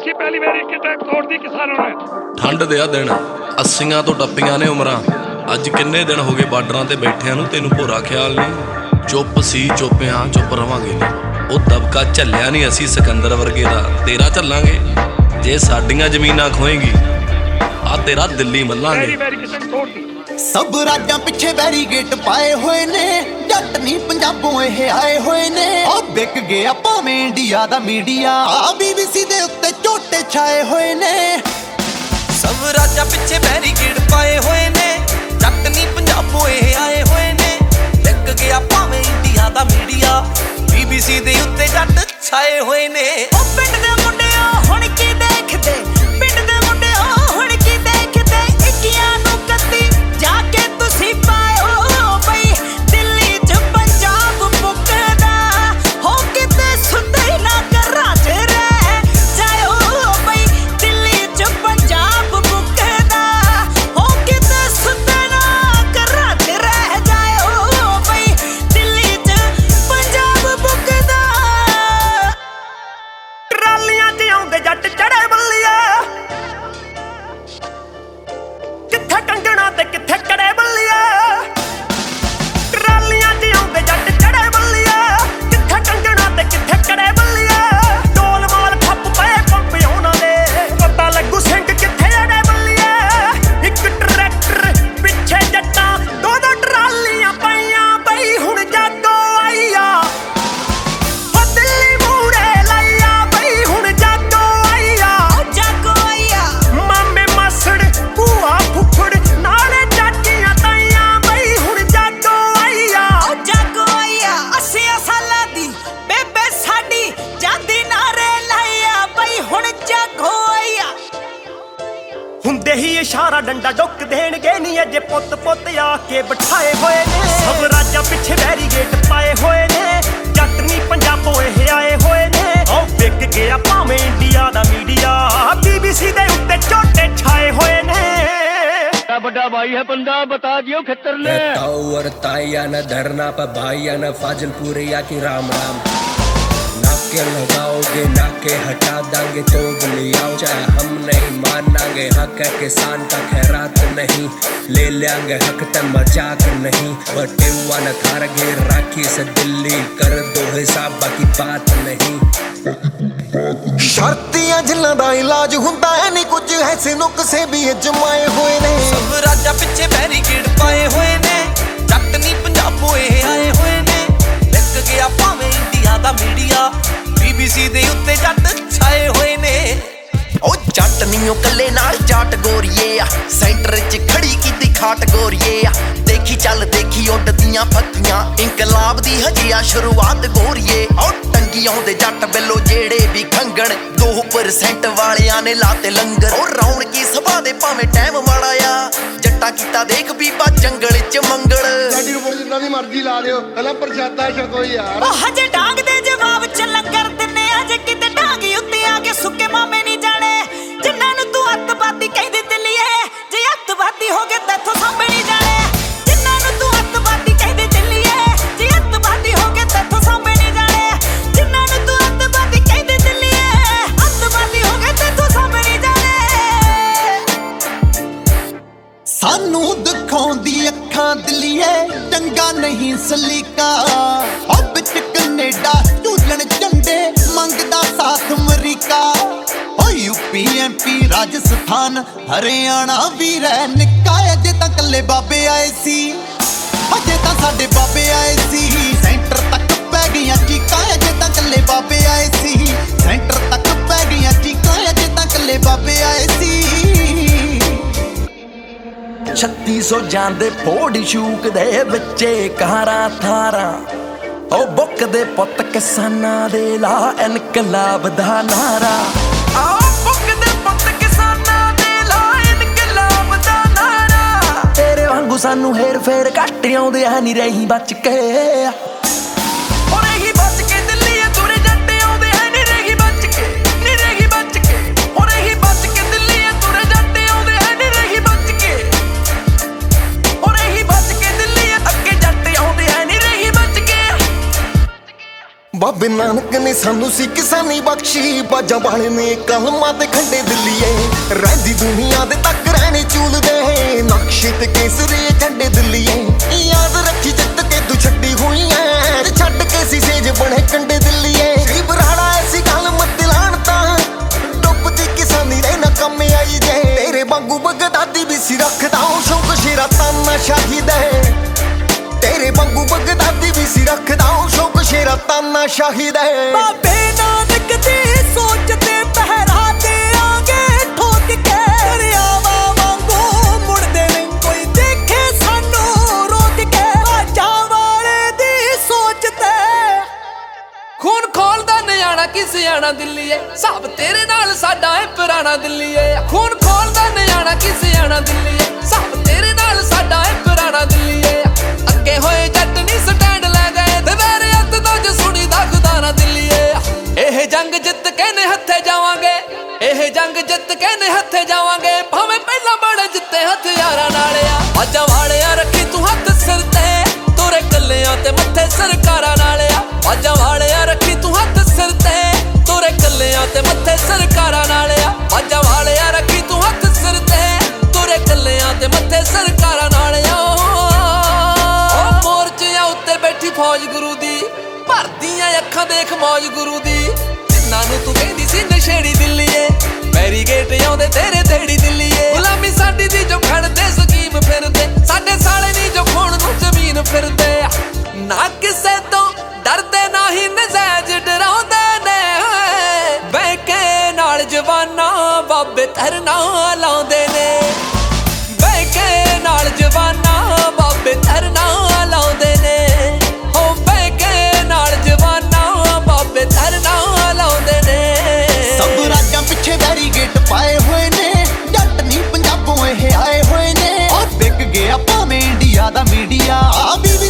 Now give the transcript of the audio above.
ਸੀ ਪਹਿਲੀ ਵਾਰੀ ਕਿਤੇ ਤੋੜਦੀ ਕਿਸਾਨਾਂ ਨੇ। ਠੰਡ ਦੇ ਆ ਦਿਨ 80 ਤੋਂ ਟੱਪੀਆਂ ਨੇ ਉਮਰਾਂ, ਅੱਜ ਕਿੰਨੇ ਦਿਨ ਹੋ ਗਏ ਬਾਰਡਰਾਂ ਤੇ ਬੈਠਿਆਂ ਨੂੰ, ਤੈਨੂੰ ਭੋਰਾ ਖਿਆਲ ਨਹੀਂ। ਚੁੱਪ ਸੀ ਚੁੱਪਿਆਂ ਚੁੱਪ ਰਵਾਂਗੇ ਨਹੀਂ, ਉਹ ਦਬਕਾ ਝੱਲਿਆ ਨਹੀਂ ਅਸੀਂ ਸਿਕੰਦਰ ਵਰਗੇ ਦਾ, ਤੇਰਾ ਝੱਲਾਂਗੇ। ਜੇ ਸਾਡੀਆਂ ਜ਼ਮੀਨਾਂ ਖੋਏਗੀ ਆ ਤੇਰਾ ਦਿੱਲੀ ਮੱਲਾਂਗੇ। ਸਭ ਰਾਜਾਂ ਪਿੱਛੇ ਬੈਰੀਗੇਟ ਪਾਏ ਹੋਏ ਨੇ, ਜੱਟ ਨਹੀਂ ਪੰਜਾਬੋਂ ਇਹ ਆਏ ਹੋਏ ਨੇ। ਉਹ ਵਿਕ ਗਿਆ ਭਾਵੇਂ ਇੰਡੀਆ ਦਾ ਮੀਡੀਆ, BBC ਦੇ ਉੱਤੇ ਝੋਟੇ ਛਾਏ ਹੋਏ ਨੇ। ਸਭ ਰਾਜਾਂ ਪਿੱਛੇ ਬੈਰੀਗੇਟ ਪਾਏ ਹੋਏ ਨੇ, ਜੱਟ ਨਹੀਂ ਪੰਜਾਬੋਂ ਇਹ ਆਏ ਹੋਏ ਨੇ। ਵਿਕ ਗਿਆ ਭਾਵੇਂ ਇੰਡੀਆ ਦਾ ਮੀਡੀਆ, BBC ਦੇ ਉੱਤੇ ਜੱਟ ਛਾਏ ਹੋਏ ਨੇ। ਉਹ ਪਿੰਡ ਦੇ ਮੁੰਡਿਓ ਹੁਣ ਕੀ ਦੇਖਦੇ, ਪਿੰਡ ਦੇ ਮੁੰਡਿਓ ਹੁਣ ਕੀ ਦੇਖਦੇ। ਇੱਕੀਆਂ ਨੂੰ ਕੱਤੀ ਜਾ ਕੇ ਤੁਸੀਂ ਪਾਇਓ ਬਈ, ਦਿੱਲੀ 'ਚ ਪੰਜਾਬ ਮੁੱਕਦਾ ਹੋ ਕਿਤੇ ਸੁੱਤੇ ਨਾ ਘਰਾਂ 'ਚ ਰਹਿ ਜਾਇਓ ਬਈ। ਦਿੱਲੀ 'ਚ ਪੰਜਾਬ ਮੁੱਕਦਾ ਹੋ ਕਿਤੇ ਸੁੱਤੇ ਨਾ ਘਰਾਂ 'ਚ ਰਹਿ ਜਾਇਓ ਬਈ। ਦਿੱਲੀ 'ਚ ਪੰਜਾਬ ਮੁੱਕਦਾ। ਟਰਾਲੀਆਂ 'ਚ ਆਉਂਦੇ ਜੱਟ ਚੜੇ ਬੱਲੀਏ, ਕਿੱਥੇ ਕੰਗਣਾ ਤੇ ਕਿੱਥੇ ਕੜੇ ਬੱਲੀਏ। ਟਰਾਲੀਆਂ 'ਚ ਆਉਂਦੇ ਜੱਟ ਚੜੇ ਬੱਲੀਏ, ਕਿੱਥੇ ਕੰਗਣਾ ਤੇ ਕਿੱਥੇ ਕੜੇ ਬੱਲੀਏ। ਢੋਲ ਮਾਲ ਖੱਪ ਪਏ ਪੰਪ ਉਹਨਾਂ ਦੇ, ਪਤਾ ਲੱਗੂ ਸਿੰਘ ਕਿੱਥੇ ਅੜੇ ਬੱਲੀਏ। ਇੱਕ ਟਰੈਕਟਰ ਪਿੱਛੇ ਜੱਟਾਂ, ਦੋ ਦੋ ਟਰਾਲੀਆਂ ਪਈਆਂ ਬਈ ਹੁਣ ਜਾਗੋ ਆਈ ਆ। ਉਹ ਦਿੱਲੀ ਮੂਹਰੇ ਲਾਈਆ ਬਈ ਹੁਣ ਜਾਗੋ ਆਈ ਆ। ਜਾਗੋ ਆਈ ਆ। ਮਾਮੇ ਮਾਸੜ ਭੂਆ ਫੁੱਫੜ ਨਾਲੇ ਚਾਚੀਆਂ ਤਾਈਆਂ ਬਈ ਹੁਣ ਜਾਗੋ ਆਈ ਆ। ਜਾਗੋ ਆਈ ਆ। 80 ਸਾਲਾਂ ਦੀ ਬੇਬੇ ਸਾਡੀ ਜਾਂਦੀ ਨਾਰੇ ਲਾਇਆ ਬਈ ਹੁਣ ਜਾਗੋ ਆਈ ਆ। ਹੁੰਦੇ ਹੀ ਇਸ਼ਾਰਾ ਡੰਡਾ ਡੁੱਕ ਦੇਣਗੇ ਨੀ ਅਜੇ ਪੁੱਤ ਪੁੱਤ ਆ ਕੇ ਬਿਠਾਏ ਹੋਏ ਨੇ। ਸਭ ਰਾਜਾਂ ਪਿੱਛੇ ਬੈਰੀਗੇਟ ਪਾਏ ਹੋਏ ਨੇ, ਜੱਟ ਨਹੀਂ ਪੰਜਾਬੋਂ ਇਹ ਆਏ ਹੋਏ ਨੇ। ਉਹ ਵਿਕ ਗਿਆ ਭਾਵੇਂ ਇੰਡੀਆ ਦਾ ਮੀਡੀਆ, BBC ਦੇ ਉੱਤੇ ਝੋਟੇ ਛਾਏ ਹੋਏ ਨੇ। बड़ा भाई है बंदा बता दियो खतर ले। ताऊ और ताइया न धरना पर भाइया न फाजिलपुरिया की राम राम। नाके लगाओगे नाके हटा देंगे तो बुलियाओ, चाहे हम नहीं मानांगे हक है किसान का खैरात नहीं। ले लेंगे हक ते मजाक नहीं, बटेवा न खारगे राखी से दिल्ली कर दो हिसाब बाकी बात नहीं। ਸ਼ਰਤੀਆਂ ਜਿਨ੍ਹਾਂ ਦਾ ਇਲਾਜ ਹੁੰਦਾ ਹੈ ਨਹੀਂ, ਕੁਝ ਐਸੇ ਨੁਕਸੇ ਵੀ ਅਜਮਾਏ ਹੋਏ ਨੇ। ਸਭ ਰਾਜਾਂ ਪਿੱਛੇ ਬੈਰੀਗੇਟ ਪਾਏ ਹੋਏ ਨੇ, ਜੱਟ ਨਹੀਂ ਪੰਜਾਬੋਂ ਇਹ ਆਏ ਹੋਏ ਨੇ। ਵਿਕ ਗਿਆ ਭਾਵੇਂ ਇੰਡੀਆ ਦਾ ਮੀਡੀਆ, BBC ਦੇ ਉੱਤੇ ਜੱਟ ਛਾਏ ਹੋਏ ਨੇ। ਉਹ ਜੱਟ ਨਹੀਂ ਉਹ ਕੱਲੇ ਨਾਲ ਜਾਟ ਗੋਰੀਏ ਆ, ਸੈਂਟਰ 'ਚ ਖੜੀ ਕੀਤੀ ਖਾਟ ਗੋਰੀਏ ਆ। ਦੇਖੀ ਚੱਲ ਦੇਖੀ ਉੱਡਦੀਆਂ ਫੱਕੀਆਂ, ਇਨਕਲਾਬ ਦੀ ਹਜੇ ਆ ਸ਼ੁਰੂਆਤ ਗੋਰੀਏ। ਉਹ ਟੰਗੀ ਆਉਂਦੇ ਜੱਟ ਬਿੱਲੋ ਜਿਹੜੇ ਵੀ ਖੰਗਣ, 2% ਵਾਲਿਆਂ ਨੇ ਲਾਤੇ ਲੰਗਰ। ਉਹ ਰੌਣਕੀ ਸਭਾ ਦੇ ਭਾਵੇਂ ਟਾਈਮ ਮਾੜਾ ਆ, ਜੱਟਾ ਕੀਤਾ ਦੇਖ ਬੀਬਾ ਜੰਗਲ 'ਚ ਮੰਗਲ। ਸਾਡੀ ਨੂੰ ਜਿੰਨਾ ਦੀ ਮਰਜ਼ੀ ਲਾ ਦਿਓ, ਪਹਿਲਾਂ ਪ੍ਰਸ਼ਾਦਾ ਛਕੋ ਯਾਰ। ਉਹ ਹਜੇ ਡਾਂਗ ਦੇ ਜਵਾਬ 'ਚ ਲੰਗਰ ਦਿੰਨੇ ਆ, ਜੇ ਕਿਤੇ ਡਾਂਗੀ ਉੱਤੇ ਆ ਕੇ ਸੁੱਕੇ ਮਾਮੇ ਨਹੀਂ ਜਾਣੇ। ਜਿੰਨਾਂ ਨੂੰ ਤੂੰ ਅੱਤਵਾਦੀ ਕਹਿੰਦੀ ਦਿੱਲੀਏ, ਜੇ ਅੱਤਵਾਦੀ ਹੋ ਗਏ ਤੈਥੋਂ ਸਾਂਭੇ ਨਹੀਂ ਜਾਣੇ। ਜਿੰਨਾਂ ਨੂੰ ਤੂੰ ਅੱਤਵਾਦੀ ਕਹਿੰਦੀ ਦਿੱਲੀਏ, ਜੇ ਅੱਤਵਾਦੀ ਹੋ ਗਏ ਤੈਥੋਂ ਸਾਂਭੇ ਨਹੀਂ ਜਾਣੇ। ਜਿੰਨਾਂ ਨੂੰ ਤੂੰ ਅੱਤਵਾਦੀ ਕਹਿੰਦੀ ਦਿੱਲੀਏ, ਅੱਤਵਾਦੀ ਹੋ ਗਏ ਤੈਥੋਂ ਸਾਂਭੇ ਨਹੀਂ ਜਾਣੇ। ਸਾਨੂੰ ਦਿਖਾਉਂਦੀ ਅੱਖਾਂ ਦਿੱਲੀਏ, ਚੰਗਾ ਨਹੀਂ ਸਲੀਕਾ। ਉਹ ਵਿੱਚ ਕੈਨੇਡਾ ਝੂਲਣ ਝੰਡੇ, ਮੰਗਦਾ ਸਾਥ ਅਮਰੀਕਾ। ਉਹ UP MP ਰਾਜਸਥਾਨ ਹਰਿਆਣਾ ਵੀ ਰਹਿ ਨਿੱਕਾ। ਅਜੇ ਤਾਂ ਕੱਲੇ ਬਾਬੇ ਆਏ ਸੀ, ਅਜੇ ਤਾਂ ਸਾਡੇ ਬਾਬੇ ਆਏ ਸੀ। ਸੈਂਟਰ ਤੱਕ ਪੈ ਗਈਆਂ ਚੀਕਾਂ, ਅਜੇ ਤਾਂ ਕੱਲੇ ਬਾਬੇ ਆਏ ਸੀ। ਸੈਂਟਰ ਤੱਕ ਪੈ ਗਈਆਂ ਚੀਕਾਂ, ਅਜੇ ਤਾਂ ਕੱਲੇ ਬਾਬੇ ਆਏ ਸੀ। 3600 ਜਾਂਦੇ ਫੋੜੀ ਸ਼ੂਕ ਦੇ ਵਿੱਚੇ ਕਾਰਾਂ ਥਾਰਾਂ। ਉਹ ਬੁੱਕ ਦੇ ਪੁੱਤ ਕਿਸਾਨਾਂ ਦੇ ਲਾ ਇਨਕਲਾਬ ਦਾ ਨਾਰਾ। ਆਓ ਬੁੱਕ ਦੇ ਪੁੱਤ ਕਿਸਾਨਾਂ ਦੇ ਲਾ ਇਨਕਲਾਬ ਦਾ ਨਾਰਾ। ਤੇਰੇ ਵਾਂਗੂ ਸਾਨੂੰ ਹੇਰ ਫੇਰ ਘੱਟ ਆਉਂਦੇ ਆ ਨਹੀਂ ਰਹੀ ਬਚ ਕੇ। ਉਹ ਰਹੀ ਬਚ ਕੇ ਦਿੱਲੀ ਤੁਰੇ ਜੱਟ ਆਉਂਦੇ ਆ ਨਹੀਂ ਰਹੀ ਬਚ ਕੇ, ਨਹੀਂ ਰਹੀ ਬਚ ਕੇ। ਉਹ ਰਹੀ ਬਚ ਕੇ ਦਿੱਲੀ ਤੁਰੇ ਜੱਟ ਆਉਂਦੇ ਆ ਨਹੀਂ ਰਹੀ ਬਚ ਕੇ। ਉਹ ਰਹੀ ਬਚ ਕੇ ਦਿੱਲੀ ਅੱਗੇ ਜੱਟ ਆਉਂਦੇ ਆ ਨਹੀਂ ਰਹੀ ਬਚ ਕੇ। ਬਾਬੇ ਨਾਨਕ ਨੇ ਸਾਨੂੰ ਸੀ ਕਿਸਾਨੀ ਬਖਸ਼ੀ, ਬਾਜਾਂ ਵਾਲੇ ਨੇ ਕਲਮਾਂ ਤੇ ਖੰਡੇ ਦਿੱਲੀਏ। ਰਹਿੰਦੀ ਦੁਨੀਆ ਦੇ ਤੱਕ ਰਹਿਣੇ ਚੂਲਦੇ, ਨਕਸ਼ੇ ਤੇ ਕੇਸਰੀ ਝੰਡੇ ਦਿੱਲੀਏ। ਯਾਦ ਰੱਖੀ ਜਿੱਤ ਕੇ ਤੂੰ ਛੱਡੀ ਹੋਈ ਐ, ਤੇ ਛੱਡ ਕੇ ਸੀ ਸੇਜ ਬਣੇ ਕੰਡੇ ਦਿੱਲੀਏ। ਸ਼੍ਰੀ ਬਰਾੜਾ ਐਸੀ ਗੱਲ ਮਤ ਲਾਣ ਤਾਂ, ਡੁੱਬਦੀ ਕਿਸਾਨੀ ਦੇ ਨਾ ਕੰਮ ਆਈ ਜੇ। ਤੇਰੇ ਵਾਂਗੂ ਬਗਦਾਦੀ ਵੀ ਸੀ ਰੱਖਦਾ ਉਹ ਸ਼ੌਕ ਸ਼ੇਰਾ ਤਾਨਾ ਸ਼ਾਹਿਦ ਹੈ। ਤੇਰੇ ਵਾਂਗੂ ਬਗਦਾਦੀ ਵੀ ਸੀ ਰੱਖਦਾ ਉਹ ਸ਼ੌਕ ਸ਼ੇਰਾ ਤਾਨਾ ਸ਼ਾਹਿਦ ਹੈ। ਬਾਬੇ ਨਾਨਕ ਦੀ ਸੋਚ ਤੇ ਪਹਿਰਾ ਦੇਾਂਗੇ ਠੋਕ ਕੇ, ਦਰਿਆਵਾਂ ਵਾਂਗੂ ਮੁੜਦੇ ਨਹੀਂ ਕੋਈ ਦੇਖੇ ਸਾਨੂੰ ਰੋਕ ਕੇ। ਬਾਜਾਂ ਵਾਲੇ ਦੀ ਸੋਚ ਤੇ ਖੂਨ ਖੋਲਦਾ ਨਿਆਣਾ ਕੀ ਸਿਆਣਾ ਦਿੱਲੀਏ, ਸਭ ਤੇਰੇ ਨਾਲ ਸਾਡਾ ਏ ਪੁਰਾਣਾ ਦਿੱਲੀਏ। ਖੂਨ ਖੋਲਦਾ ਨਿਆਣਾ ਕੀ ਸਿਆਣਾ ਦਿੱਲੀਏ, ਸਭ ਤੇਰੇ ਨਾਲ ਸਾਡਾ ਏ ਪੁਰਾਣਾ ਦਿੱਲੀਏ। ਅੱਗੇ ਹੋਏ ਜੱਟ ਨਹੀਂ ਸਟੈਂਡ ਲੈ ਗਏ, ਤੇ ਮੇਰੇ ਹੱਥ ਤੋਂ ਜੋ ਸੁਣੀ ਦਾ ਖੁਦਾ ਨਾ ਦਿੱਲੀਏ। ਇਹ ਜੰਗ ਜਿੱਤ ਕੇ ਨੇ ਹੱਥੇ ਜਾਵਾਂਗੇ, ਇਹ ਜੰਗ ਜਿੱਤ ਕੇ ਨੇ ਹੱਥੇ ਜਾਵਾਂਗੇ। ਭਾਵੇਂ ਪਹਿਲਾਂ ਬੜੇ ਜਿੱਤੇ ਹਥਿਆਰਾਂ ਨਾਲ ਆ। ਬਾਜਾਂ ਵਾਲਿਆ ਰੱਖੀ ਤੂੰ ਹੱਥ ਸਿਰ ਤੇ, ਤੁਰੇ ਕੱਲਿਆਂ ਤੇ ਮੱਥੇ ਸਰਕਾਰਾਂ ਨਾਲ ਆ। ਬਾਜਾਂ ਵਾਲਿਆ ਰੱਖੀ ਤੂੰ ਹੱਥ ਸਿਰ ਤੇ, ਤੁਰੇ ਕੱਲਿਆਂ ਤੇ ਮੱਥੇ ਸਰਕਾਰਾਂ ਨਾਲ ਆ। ਬਾਜਾਂ ਵਾਲਿਆ ਰੱਖੀ ਤੂੰ ਹੱਥ ਸਿਰ ਤੇ, ਤੁਰੇ ਕੱਲਿਆਂ ਤੇ ਮੱਥੇ ਸਰਕਾਰਾਂ ਨਾਲ ਆ। ਉਹ ਮੋਰਚਿਆਂ ਉੱਤੇ ਬੈਠੀ ਫੌਜ ਗੁਰੂ ਦੀ, ਭਰਦੀਆਂ ਅੱਖਾਂ ਦੇਖ ਮੌਜ ਗੁਰੂ ਦੀ। ਜਿੰਨਾਂ ਨੂੰ ਤੂੰ ਕਹਿੰਦੀ ਸੀ ਨਸ਼ੇੜੀ ਦਿੱਲੀਏ, ਬੈਰੀਗੇਟ ਆਉਂਦੇ ਤੇਰੇ ਤੇੜੀ ਦਿੱਲੀਏ। ਗੁਲਾਮੀ ਸਾਡੀ ਦੀ ਜੋ ਖੜਦੇ ਸਕੀਮ ਫਿਰਦੇ, ਸਾਡੇ ਸਾਲੇ ਨਹੀਂ ਜੋ ਖੋਣ ਨੂੰ ਜ਼ਮੀਨ ਫਿਰਦੇ। ਨਾ ਕਿਸੇ ਤੋਂ ਡਰਦੇ ਨਾ ਹੀ ਨਜ਼ਾਇਜ਼ ਡਰਾਉਂਦੇ ਨੇ, ਬਹਿ ਕੇ ਨਾਲ ਜਵਾਨਾਂ ਬਾਬੇ ਧਰਨਾ ਲਾਉਂਦੇ ਨੇ। ਬਹਿ ਕੇ ਨਾਲ ਜਵਾਨਾਂ ਬਾਬੇ ਧਰਨਾ ਲਾਉਂਦੇ ਨੇ। ਹੋ ਬਹਿ ਕੇ ਨਾਲ ਜਵਾਨਾਂ ਬਾਬੇ ਧਰਨਾ ਲਾਉਂਦੇ ਨੇ। ਸਭ ਰਾਜਾਂ ਪਿੱਛੇ ਬੈਰੀਗੇਟ ਪਾਏ ਹੋਏ ਨੇ, ਜੱਟ ਨਹੀਂ ਪੰਜਾਬੋਂ ਇਹ ਆਏ ਹੋਏ ਨੇ। ਔਰ ਵਿਕ ਗਿਆ ਭਾਵੇਂ ਇੰਡੀਆ ਦਾ ਮੀਡੀਆ, ਆ ਵੀ